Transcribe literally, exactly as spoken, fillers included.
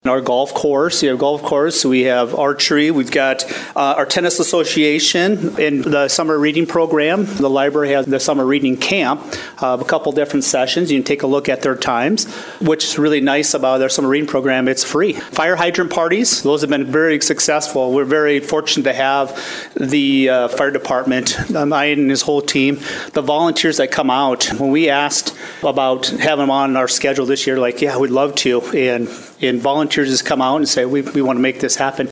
Our golf course, you have golf course, we have archery, we've got uh, our tennis association in the summer reading program. The library has the summer reading camp, uh, a couple different sessions. You can take a look at their times, which is really nice about their summer reading program. It's free. Fire hydrant parties, those have been very successful. We're very fortunate to have the uh, fire department, um, I and his whole team, the volunteers that come out. When we asked about having them on our schedule this year, like, yeah, we'd love to, and and volunteers just come out and say, we, we want to make this happen.